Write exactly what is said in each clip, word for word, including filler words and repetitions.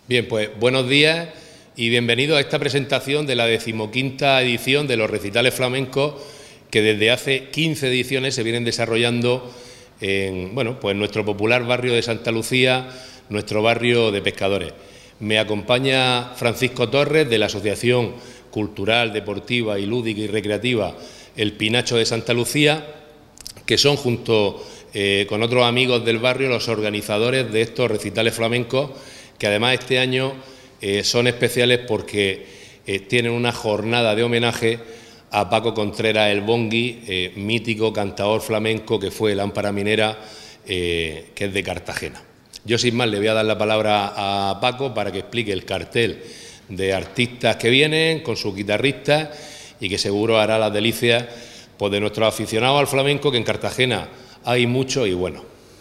Bien, pues buenos días y bienvenidos a esta presentación de la decimoquinta edición de los recitales flamencos que desde hace quince ediciones se vienen desarrollando en, bueno, pues en nuestro popular barrio de Santa Lucía, nuestro barrio de pescadores. Me acompaña Francisco Torres, de la Asociación Cultural, Deportiva y Lúdica y Recreativa El Pinacho de Santa Lucía, que son, junto eh, con otros amigos del barrio, los organizadores de estos recitales flamencos, que además este año eh, son especiales porque eh, tienen una jornada de homenaje a Paco Contreras el Bongui, eh, mítico cantador flamenco que fue lámpara minera, eh, que es de Cartagena. Yo, sin más, le voy a dar la palabra a Paco para que explique el cartel de artistas que vienen con sus guitarristas y que seguro hará las delicias pues, de nuestros aficionados al flamenco, que en Cartagena hay mucho y bueno.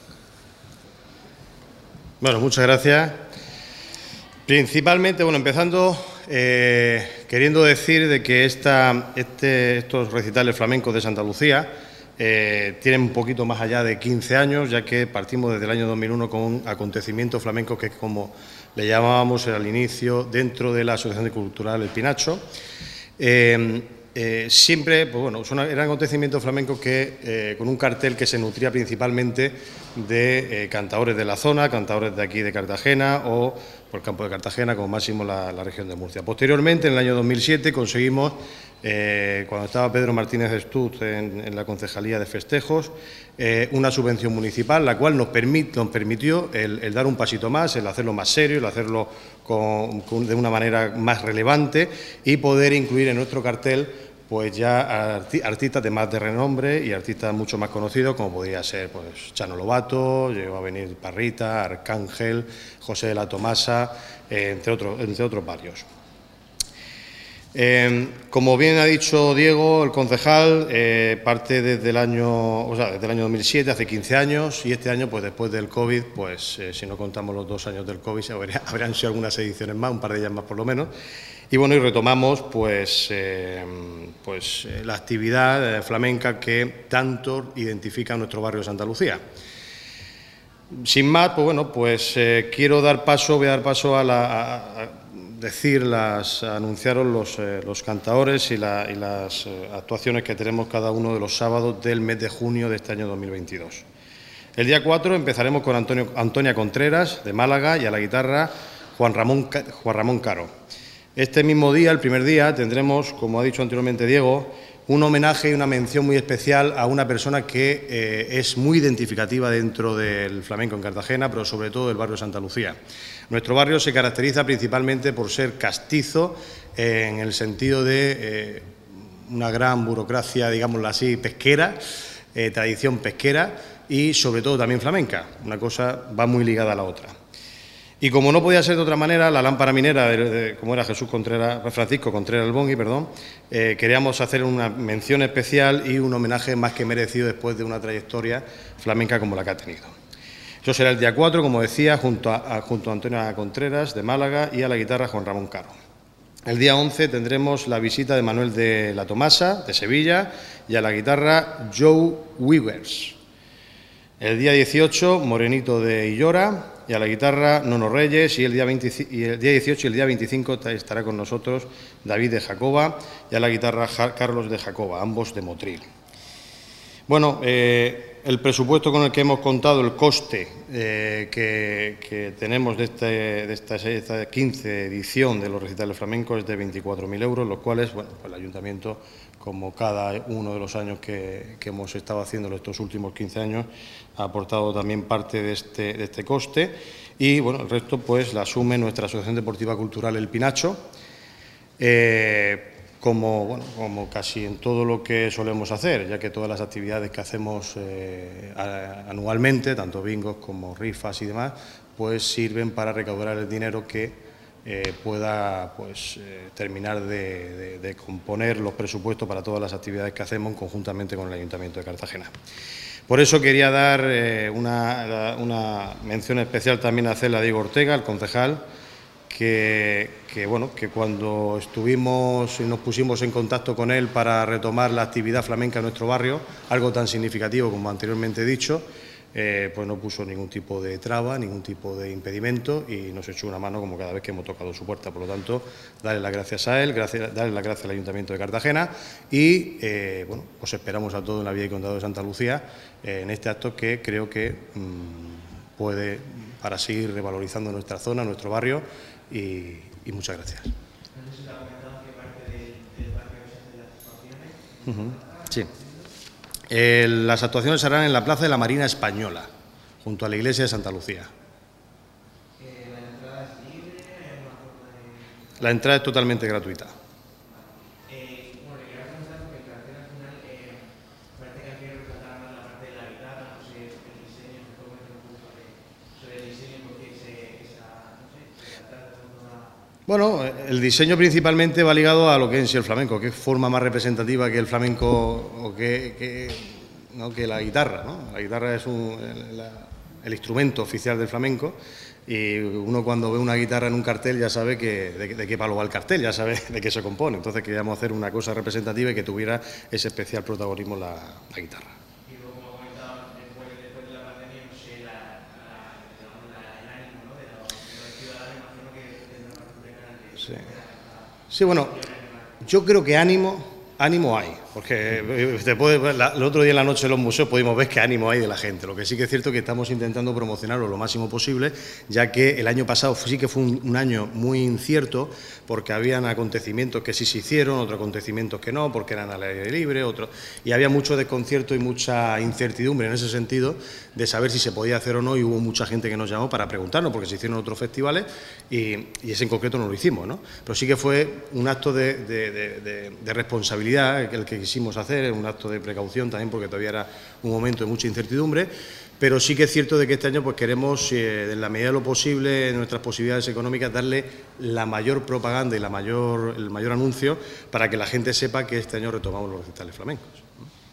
Bueno, muchas gracias. Principalmente, bueno, empezando eh, queriendo decir de que esta, este, estos recitales flamencos de Santa Lucía eh, tienen un poquito más allá de quince años, ya que partimos desde el año dos mil uno con un acontecimiento flamenco que, como le llamábamos al inicio, dentro de la Asociación Cultural El Pinacho. Eh, eh, siempre, pues bueno, son, eran acontecimientos flamencos que, eh, con un cartel que se nutría principalmente de eh, cantadores de la zona, cantadores de aquí de Cartagena o por el campo de Cartagena, como máximo la, la región de Murcia. Posteriormente, en el año dos mil siete, conseguimos, eh, cuando estaba Pedro Martínez Estuz en, en la Concejalía de Festejos, eh, una subvención municipal, la cual nos, permit, nos permitió el, el dar un pasito más, el hacerlo más serio, el hacerlo con, con, de una manera más relevante y poder incluir en nuestro cartel pues ya artistas de más de renombre y artistas mucho más conocidos, como podría ser pues Chano Lobato, llegó a venir Parrita, Arcángel, José de la Tomasa, eh, entre otros, entre otros varios. Eh, como bien ha dicho Diego, el concejal, eh, parte desde el año, o sea, desde el año dos mil siete, hace quince años, y este año, pues después del COVID, pues eh, si no contamos los dos años del COVID, habría, habrían sido algunas ediciones más, un par de ellas más por lo menos. Y bueno, y retomamos pues, eh, pues eh, la actividad eh, flamenca que tanto identifica nuestro barrio de Santa Lucía. Sin más, pues bueno, pues eh, quiero dar paso, voy a dar paso a, la, a, a decir, las, a anunciaros los, eh, los cantadores y, la, y las eh, actuaciones que tenemos cada uno de los sábados del mes de junio de este año dos mil veintidós. El día cuatro empezaremos con Antonio, Antonia Contreras, de Málaga, y a la guitarra Juan Ramón, Juan Ramón Caro. Este mismo día, el primer día, tendremos, como ha dicho anteriormente Diego, un homenaje y una mención muy especial a una persona que eh, es muy identificativa dentro del flamenco en Cartagena, pero sobre todo del barrio de Santa Lucía. Nuestro barrio se caracteriza principalmente por ser castizo, eh, en el sentido de eh, una gran burocracia, digámoslo así, pesquera, eh, tradición pesquera y sobre todo también flamenca. Una cosa va muy ligada a la otra. Y como no podía ser de otra manera, la lámpara minera, de, de, como era Jesús Contreras, Francisco Contreras el Bongui, perdón, eh, queríamos hacer una mención especial y un homenaje más que merecido después de una trayectoria flamenca como la que ha tenido. Eso será el día cuatro, como decía, junto a, a, junto a Antonia Contreras de Málaga y a la guitarra Juan Ramón Caro. El día once tendremos la visita de Manuel de la Tomasa, de Sevilla, y a la guitarra Joe Weavers. El día dieciocho, Morenito de Illora, y a la guitarra Nono Reyes, y el día, veinte, y el día dieciocho y el día veinticinco estará con nosotros David de Jacoba y a la guitarra Carlos de Jacoba, ambos de Motril. Bueno, eh, el presupuesto con el que hemos contado, el coste eh, que, que tenemos de, este, de esta, esta quince edición de los recitales flamencos es de veinticuatro mil euros, los cuales, bueno, pues el Ayuntamiento, como cada uno de los años que, que hemos estado haciéndolo estos últimos quince años, ha aportado también parte de este, de este coste y, bueno, el resto pues la asume nuestra Asociación Deportiva Cultural El Pinacho, eh, como, bueno, como casi en todo lo que solemos hacer, ya que todas las actividades que hacemos eh, anualmente, tanto bingos como rifas y demás, pues sirven para recaudar el dinero que Eh, pueda pues, eh, terminar de, de, de componer los presupuestos para todas las actividades que hacemos conjuntamente con el Ayuntamiento de Cartagena. Por eso quería dar eh, una, una mención especial también a hacerle a Diego Ortega, el concejal, que, que, bueno, que cuando estuvimos y nos pusimos en contacto con él para retomar la actividad flamenca en nuestro barrio, algo tan significativo como anteriormente he dicho, eh, pues no puso ningún tipo de traba, ningún tipo de impedimento y nos echó una mano como cada vez que hemos tocado su puerta. Por lo tanto, darle las gracias a él, gracias, darle las gracias al Ayuntamiento de Cartagena y, eh, bueno, os esperamos a todos en la Villa y Condado de Santa Lucía eh, en este acto que creo que mmm, puede, para seguir revalorizando nuestra zona, nuestro barrio y, y muchas gracias. Uh-huh. Sí. Eh, las actuaciones se harán en la Plaza de la Marina Española, junto a la Iglesia de Santa Lucía. Eh, ¿La entrada es libre? ¿Hay una forma de...? La entrada es totalmente gratuita. Eh, bueno, le quería preguntar porque el cartel al final eh, parece que aquí resaltar más la parte de la guitarra, no sé, el diseño, un poco un poco sobre, sobre el diseño, porque ese, esa, no sé, se trata de una... Bueno, el diseño principalmente va ligado a lo que es en sí el flamenco, qué forma más representativa que el flamenco o que, que, ¿no? que la guitarra, ¿no? La guitarra es un, el, la, el instrumento oficial del flamenco y uno cuando ve una guitarra en un cartel ya sabe que, de, de qué palo va el cartel, ya sabe de qué se compone. Entonces queríamos hacer una cosa representativa y que tuviera ese especial protagonismo la, la guitarra. Y luego, como comentaba, después, después de la pandemia, no sé, la, la, la, el ánimo, ¿no? de, los, de los ciudadanos, imagino que tendrán bastante ganas de... Sí. Sí, bueno, yo creo que ánimo, ánimo hay, porque te puede, la, el otro día en la noche en los museos pudimos ver qué ánimo hay de la gente. Lo que sí que es cierto es que estamos intentando promocionarlo lo máximo posible, ya que el año pasado sí que fue un, un año muy incierto, porque habían acontecimientos que sí se hicieron, otros acontecimientos que no, porque eran al aire libre, otros, y había mucho desconcierto y mucha incertidumbre en ese sentido de saber si se podía hacer o no, y hubo mucha gente que nos llamó para preguntarnos, porque se hicieron otros festivales y, y ese en concreto no lo hicimos, ¿no? Pero sí que fue un acto de, de, de, de, de responsabilidad el que quisimos hacer, un acto de precaución también, porque todavía era un momento de mucha incertidumbre, pero sí que es cierto de que este año pues queremos, eh, en la medida de lo posible, en nuestras posibilidades económicas, darle la mayor propaganda y la mayor, el mayor anuncio para que la gente sepa que este año retomamos los recitales flamencos.